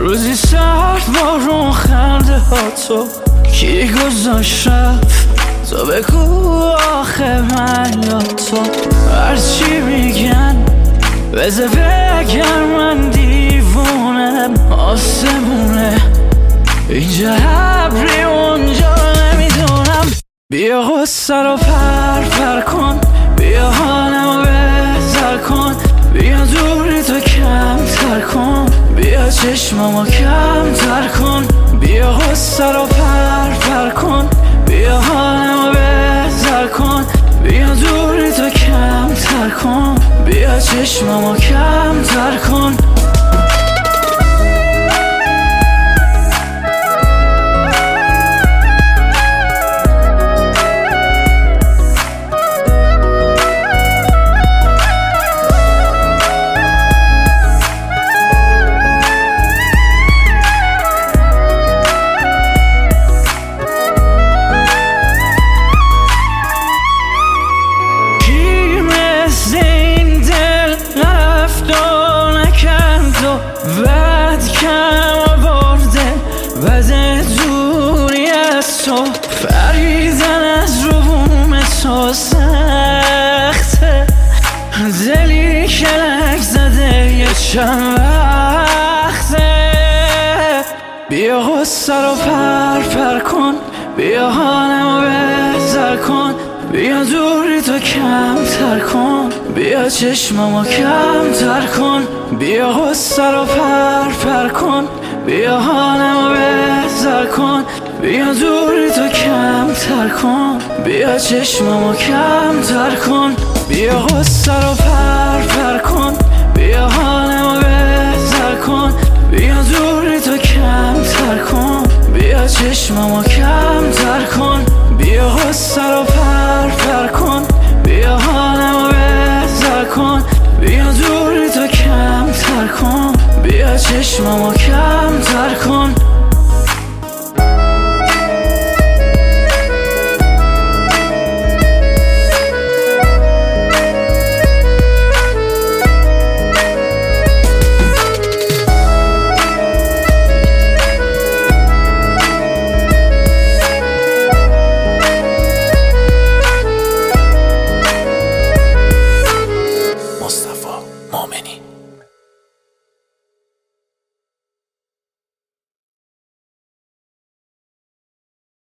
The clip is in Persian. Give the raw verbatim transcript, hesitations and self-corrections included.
روزی سرد بارون خنده ها تو کی گذاشت رفت تو بگو آخه من یا تو هرچی میگن بذار بگر من دیوونم آسمونه اینجا ابری اونجا نمیدونم بیا غصه رو پر پر کن بیا حالمو بهتر کن بیا دوری تو کم تر کن بیا چشممو کم تر کن بیا غصه رو پر پر کن بیا حالمو بهتر کن بیا دوری تو کم تر کن بیا چشممو کم تر کن بعد کم آورده بعد دوری از تو فریدن از رو بوم تو سخته دلی که لک زده یه چند وقته بیا غصه رو پر پر کن بیا حالمو بهتر کن بیا دوری تو کم تر کن بیا چشممو کم تر کن بیا غصه رو پر پر کن بیا حالمو بهتر کن بیا دوری تو کم تر کن بیا چشممو کم تر کن بیا غصه رو پر پر کن بیا حالمو بهتر کن بیا دوری تو کم تر کن بیا چشممو کم تر کن بیا غصه رو پر پر کن بیا حالمو بهتر کن بیا دوری تو کم تر کن بیا چشممو کم تر کن